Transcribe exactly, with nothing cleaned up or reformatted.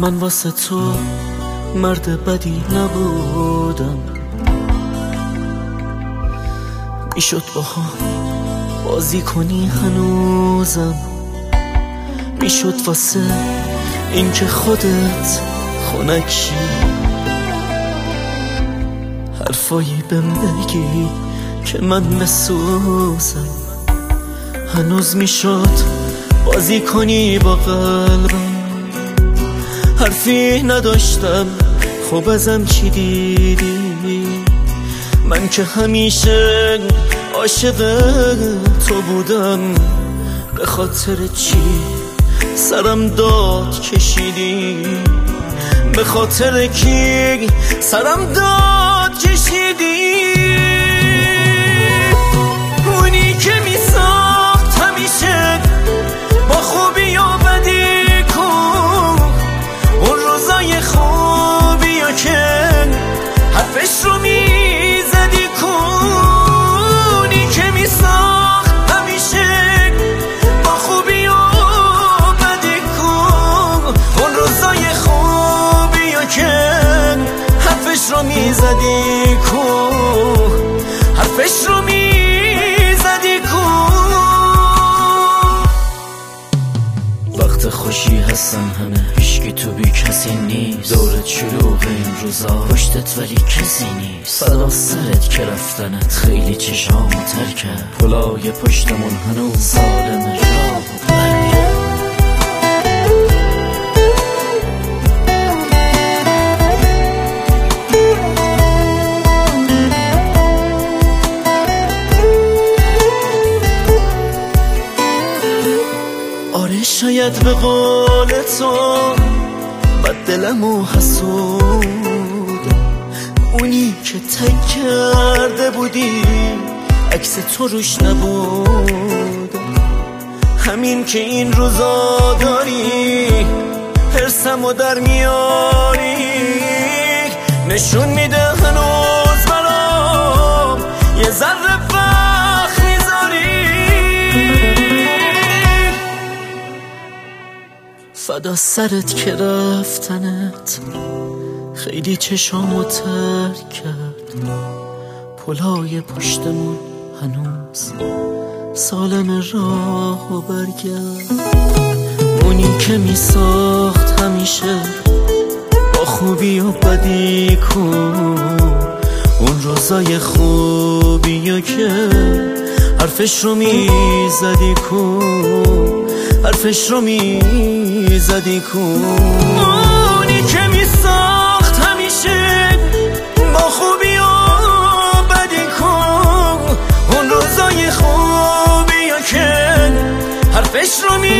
من واسه تو مرد بدی نبودم، میشد با هم بازی کنی هنوزم، میشد واسه این که خودت خنکشی حرفایی بهم بگی که من بسوزم. هنوز میشد بازی کنی با قلبم، حرفی نداشتم خب ازم چی دیدی؟ من که همیشه عاشق تو بودم، به خاطر چی سرم داد کشیدی؟ به خاطر کی سرم داد کشیدی؟ اونی که می ساخت همیشه با خوبی و بدی کو، اون روزای خوبی و که حرفش رو می زدی کو، اونی که می ساخت همیشه با خوبی و بدی کو، اون روزای خوبی و که حرفش رو می زدی کو، حرفش رو می خوشی هستن همه، هیچکی تو بی کسی نیست، دورت شلوغ این روزا پشتت ولی کسی نیست، فدا سرت که رفتنت خیلی چشامو تر کرد، پلای پشتمون هنوز سالم راه و برگرد. آره شاید به قول تو بد دلم و حسود، اونی که تک کرده بودی عکس تو روش نبود، همین که این روزا داری حرسمو در میاری، نشون میده هنوز برام یه ذره وقت میذاری. فدا سرت که رفتنت خیلی چشامو تر کرد، پلای پشتمون هنوز سالم راه و برگرد. اونی که می ساخت همیشه با خوبی و بدی کو، اون روزای خوبی که حرفش رو می زدی کو، حرفش رو می زدی کو، اونی که می ساخت همیشه با خوبی و بدی کو، اون روزای خوبی که حرفش رو می